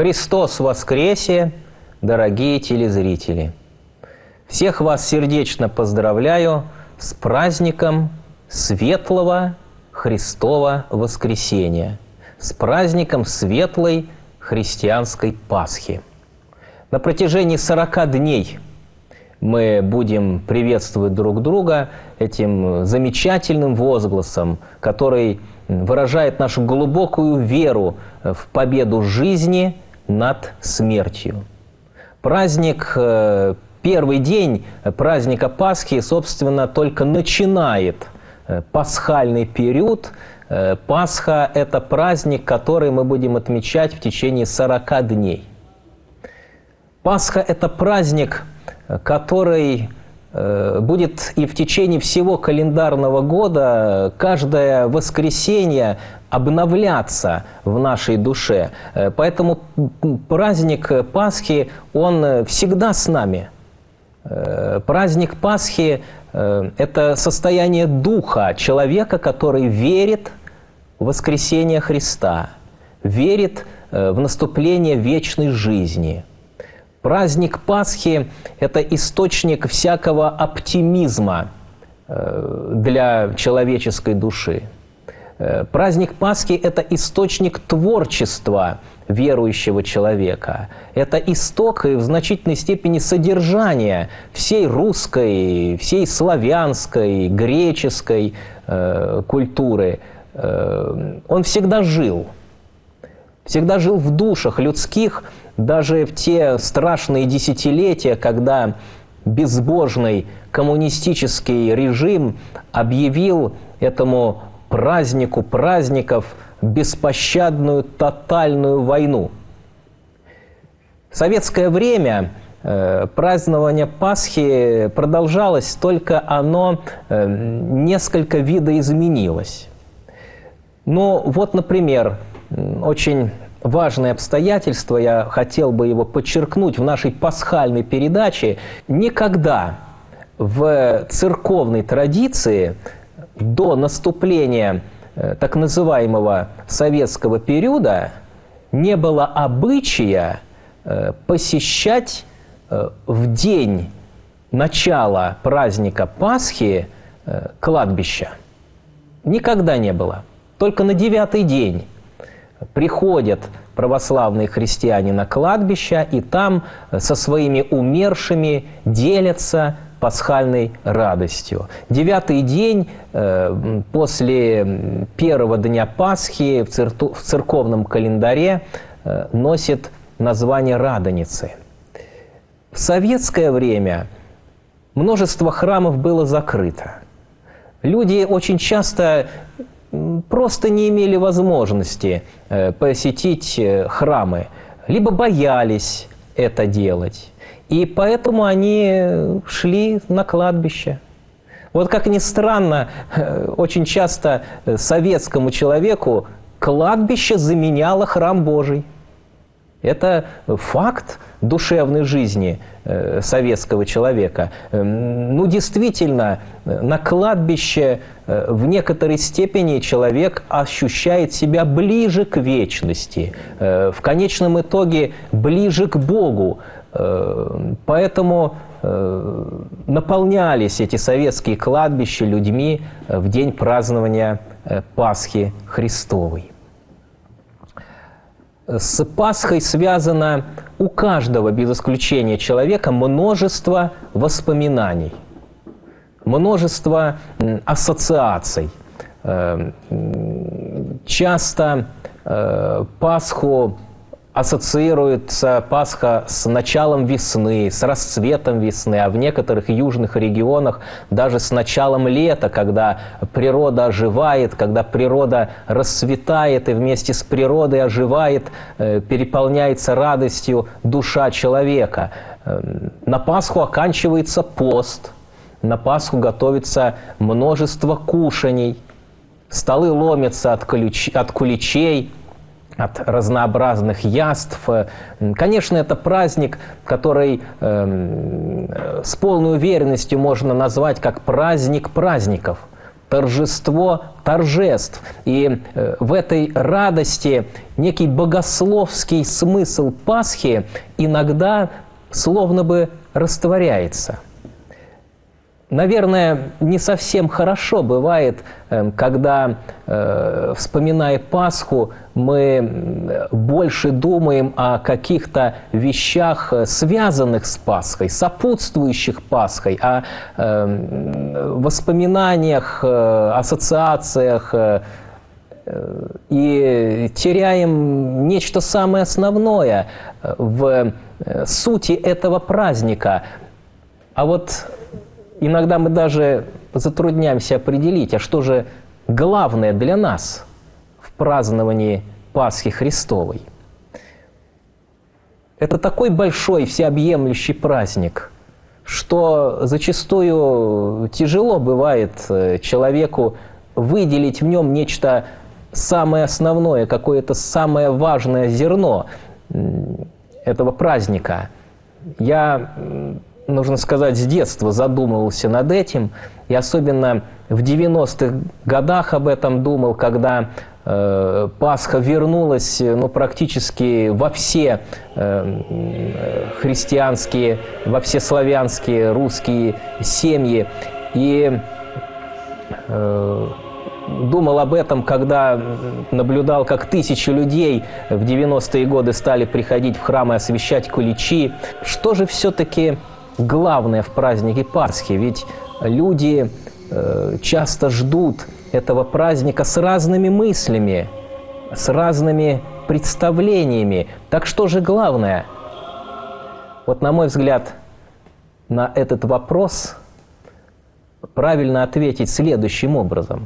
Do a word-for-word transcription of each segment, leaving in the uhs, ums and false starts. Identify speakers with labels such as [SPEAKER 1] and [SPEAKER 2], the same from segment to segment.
[SPEAKER 1] Христос воскресе, дорогие телезрители! Всех вас сердечно поздравляю с праздником светлого Христова воскресения, с праздником светлой христианской Пасхи. На протяжении сорока дней мы будем приветствовать друг друга этим замечательным возгласом, который выражает нашу глубокую веру в победу жизни над смертью. Праздник, первый день праздника Пасхи, собственно, только начинает пасхальный период. Пасха – это праздник, который мы будем отмечать в течение сорока дней. Пасха – это праздник, который будет и в течение всего календарного года каждое воскресенье обновляться в нашей душе. Поэтому праздник Пасхи, он всегда с нами. Праздник Пасхи – это состояние духа человека, который верит в воскресение Христа, верит в наступление вечной жизни. Праздник Пасхи – это источник всякого оптимизма для человеческой души. Праздник Пасхи – это источник творчества верующего человека. Это исток и в значительной степени содержание всей русской, всей славянской, греческой э, культуры. Э, он всегда жил. Всегда жил в душах людских, даже в те страшные десятилетия, когда безбожный коммунистический режим объявил этому празднику праздников беспощадную тотальную войну. В советское время э, празднование Пасхи продолжалось, только оно э, несколько видоизменилось. Ну вот, например, очень важное обстоятельство, я хотел бы его подчеркнуть в нашей пасхальной передаче. Никогда в церковной традиции до наступления э, так называемого советского периода не было обычая э, посещать э, в день начала праздника Пасхи э, кладбища. Никогда не было. Только на девятый день приходят православные христиане на кладбище, и там со своими умершими делятся пасхальной радостью. Девятый день э, после первого дня Пасхи в, церту, в церковном календаре э, носит название Радоницы. В советское время множество храмов было закрыто. Люди очень часто просто не имели возможности э, посетить э, храмы, либо боялись это делать. И поэтому они шли на кладбище. Вот как ни странно, э, очень часто советскому человеку кладбище заменяло храм Божий. Это факт душевной жизни э, советского человека. Э, ну, действительно, на кладбище э, в некоторой степени человек ощущает себя ближе к вечности, э, в конечном итоге ближе к Богу. Э, поэтому э, наполнялись эти советские кладбища людьми в день празднования э, Пасхи Христовой. С Пасхой связано у каждого, без исключения человека, множество воспоминаний, множество ассоциаций. Часто Пасху ассоциируется Пасха с началом весны, с расцветом весны, а в некоторых южных регионах даже с началом лета, когда природа оживает, когда природа расцветает, и вместе с природой оживает, переполняется радостью душа человека. На Пасху оканчивается пост, на Пасху готовится множество кушаний, столы ломятся от, ключ... от куличей, от разнообразных яств. Конечно, это праздник, который э, с полной уверенностью можно назвать как праздник праздников. торжество торжеств. И в этой радости некий богословский смысл Пасхи иногда словно бы растворяется. Наверное, не совсем хорошо бывает, когда, вспоминая Пасху, мы больше думаем о каких-то вещах, связанных с Пасхой, сопутствующих Пасхой, о воспоминаниях, ассоциациях, и теряем нечто самое основное в сути этого праздника. А вот иногда мы даже затрудняемся определить, а что же главное для нас в праздновании Пасхи Христовой. Это такой большой, всеобъемлющий праздник, что зачастую тяжело бывает человеку выделить в нем нечто самое основное, какое-то самое важное зерно этого праздника. Я, нужно сказать, с детства задумывался над этим, и особенно в девяностых годах об этом думал, когда э, Пасха вернулась ну, практически во все э, христианские, во все славянские, русские семьи. И э, думал об этом, когда наблюдал, как тысячи людей в девяностые годы стали приходить в храм и освящать куличи. Что же все-таки главное в празднике Пасхи? Ведь люди э, часто ждут этого праздника с разными мыслями, с разными представлениями. Так что же главное? Вот, на мой взгляд, на этот вопрос правильно ответить следующим образом.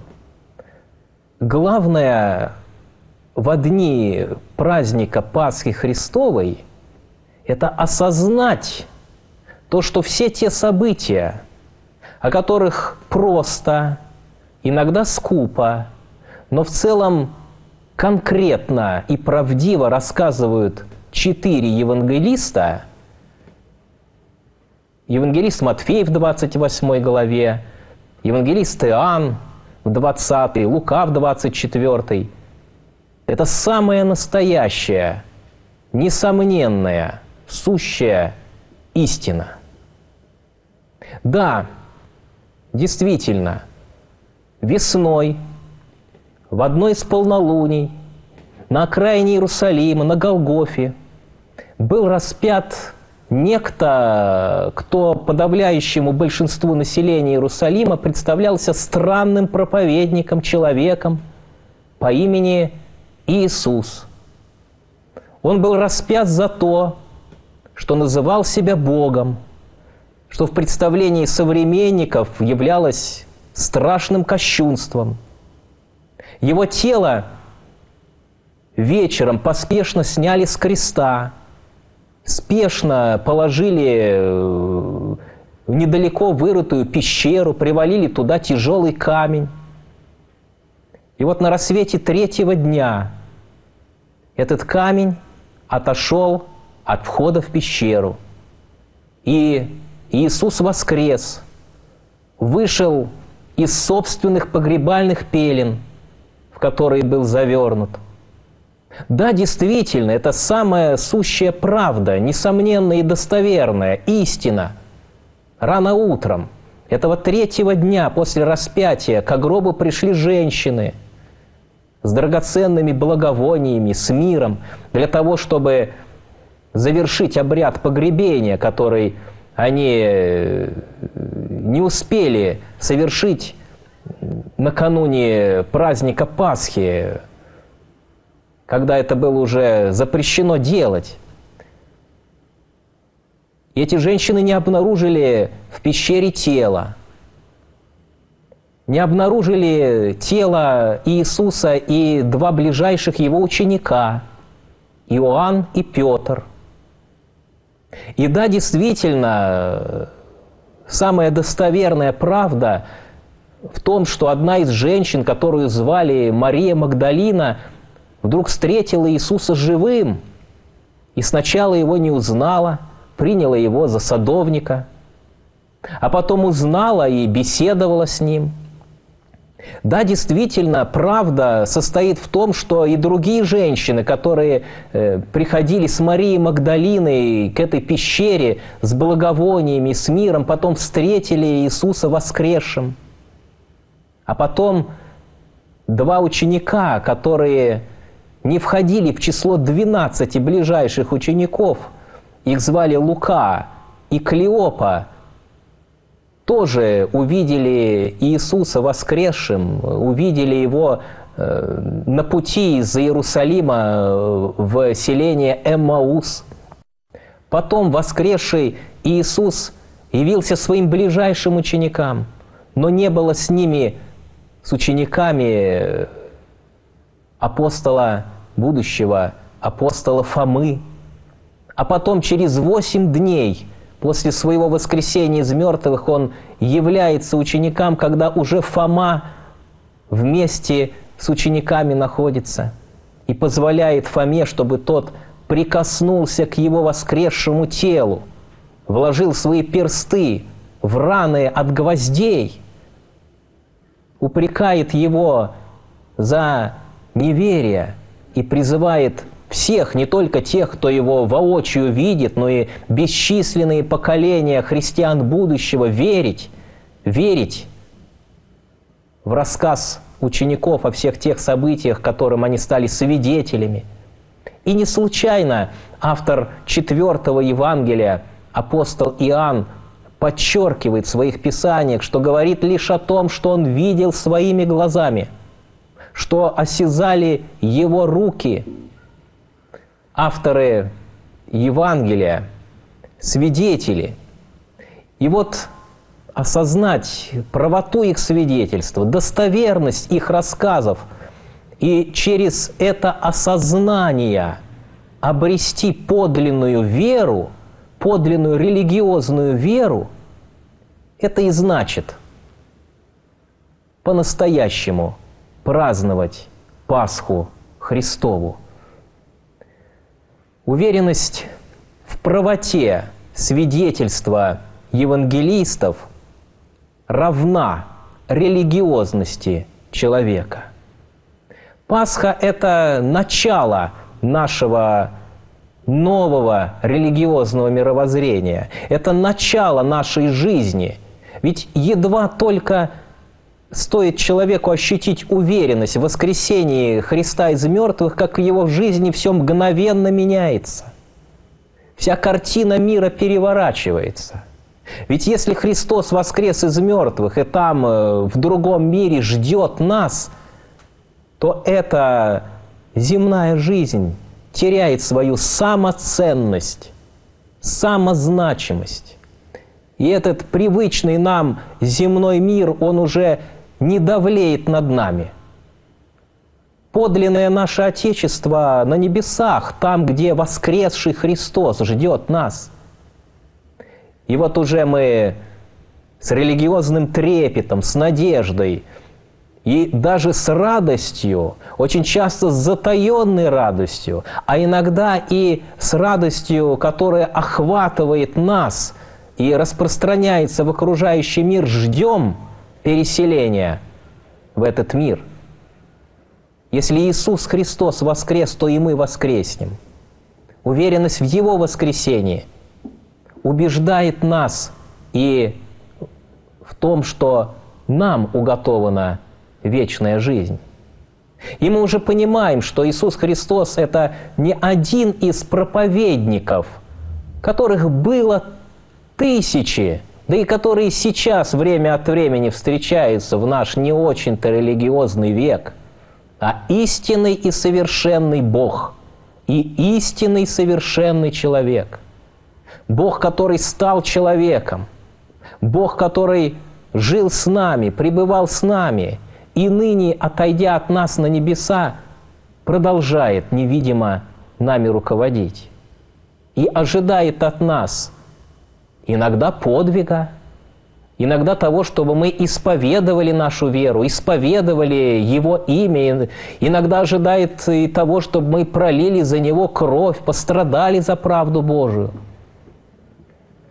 [SPEAKER 1] Главное в дни праздника Пасхи Христовой – это осознать то, что все те события, о которых просто, иногда скупо, но в целом конкретно и правдиво рассказывают четыре евангелиста, евангелист Матфей в двадцать восьмой главе, евангелист Иоанн в двадцатой, Лука в двадцать четвёртой. Это самая настоящая, несомненная, сущая истина. Да, действительно, весной, в одной из полнолуний, на окраине Иерусалима, на Голгофе, был распят некто, кто подавляющему большинству населения Иерусалима представлялся странным проповедником, человеком по имени Иисус. Он был распят за то, что называл себя Богом, что в представлении современников являлось страшным кощунством. Его тело вечером поспешно сняли с креста, спешно положили в недалеко вырытую пещеру, привалили туда тяжелый камень. И вот на рассвете третьего дня этот камень отошел от входа в пещеру. И Иисус воскрес, вышел из собственных погребальных пелен, в которые был завернут. Да, действительно, это самая сущая правда, несомненная и достоверная, истина. Рано утром этого третьего дня после распятия к гробу пришли женщины с драгоценными благовониями, с миром, для того, чтобы завершить обряд погребения, который они не успели совершить накануне праздника Пасхи, когда это было уже запрещено делать. И эти женщины не обнаружили в пещере тела, не обнаружили тело Иисуса и два ближайших его ученика, Иоанн и Петр. И да, действительно, самая достоверная правда в том, что одна из женщин, которую звали Мария Магдалина, вдруг встретила Иисуса живым и сначала его не узнала, приняла его за садовника, а потом узнала и беседовала с ним. Да, действительно, правда состоит в том, что и другие женщины, которые э, приходили с Марией Магдалиной к этой пещере с благовониями, с миром, потом встретили Иисуса воскресшим. А потом два ученика, которые не входили в число двенадцати ближайших учеников, их звали Лука и Клеопа, тоже увидели Иисуса воскресшим, увидели Его э, на пути из Иерусалима в селение Эммаус. Потом воскресший Иисус явился своим ближайшим ученикам, но не было с ними, с учениками апостола будущего, апостола Фомы. А потом через восемь дней после своего воскресения из мертвых он является ученикам, когда уже Фома вместе с учениками находится и позволяет Фоме, чтобы тот прикоснулся к его воскресшему телу, вложил свои персты в раны от гвоздей, упрекает его за неверие и призывает всех, не только тех, кто его воочию видит, но и бесчисленные поколения христиан будущего верить, верить в рассказ учеников о всех тех событиях, которым они стали свидетелями. И не случайно автор четвертого Евангелия, апостол Иоанн, подчеркивает в своих писаниях, что говорит лишь о том, что он видел своими глазами, что осязали его руки. Авторы Евангелия, свидетели. И вот осознать правоту их свидетельства, достоверность их рассказов и через это осознание обрести подлинную веру, подлинную религиозную веру, это и значит по-настоящему праздновать Пасху Христову. Уверенность в правоте свидетельства евангелистов равна религиозности человека. Пасха – это начало нашего нового религиозного мировоззрения. Это начало нашей жизни. Ведь едва только стоит человеку ощутить уверенность в воскресении Христа из мертвых, как в его жизни все мгновенно меняется. Вся картина мира переворачивается. Ведь если Христос воскрес из мертвых и там, в другом мире, ждет нас, то эта земная жизнь теряет свою самоценность, самозначимость. И этот привычный нам земной мир, он уже не давлеет над нами. Подлинное наше Отечество на небесах, там, где воскресший Христос ждет нас. И вот уже мы с религиозным трепетом, с надеждой и даже с радостью, очень часто с затаенной радостью, а иногда и с радостью, которая охватывает нас и распространяется в окружающий мир, ждем переселения в этот мир. Если Иисус Христос воскрес, то и мы воскреснем. Уверенность в Его воскресении убеждает нас и в том, что нам уготована вечная жизнь. И мы уже понимаем, что Иисус Христос – это не один из проповедников, которых было тысячи, да и которые сейчас время от времени встречаются в наш не очень-то религиозный век, а истинный и совершенный Бог и истинный совершенный человек. Бог, который стал человеком, Бог, который жил с нами, пребывал с нами, и ныне, отойдя от нас на небеса, продолжает невидимо нами руководить и ожидает от нас иногда подвига, иногда того, чтобы мы исповедовали нашу веру, исповедовали Его имя, иногда ожидает и того, чтобы мы пролили за Него кровь, пострадали за правду Божию.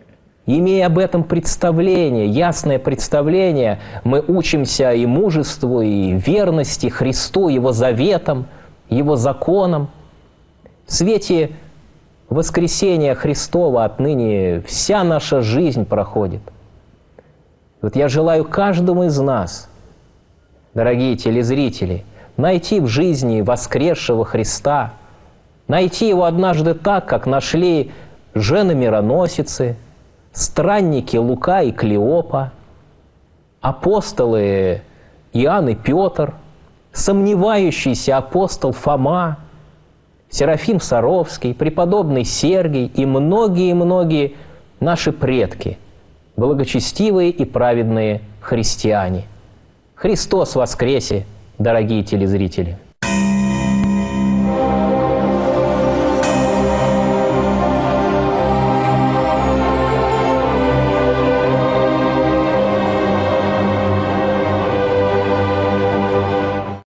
[SPEAKER 1] Имея об этом представление, ясное представление, мы учимся и мужеству, и верности Христу, Его заветам, Его законам. В свете воскресения Христова отныне вся наша жизнь проходит. Вот я желаю каждому из нас, дорогие телезрители, найти в жизни воскресшего Христа, найти Его однажды так, как нашли жены-мироносицы, странники Лука и Клеопа, апостолы Иоанн и Петр, сомневающийся апостол Фома, Серафим Саровский, преподобный Сергий и многие-многие наши предки, благочестивые и праведные христиане. Христос воскресе, дорогие телезрители!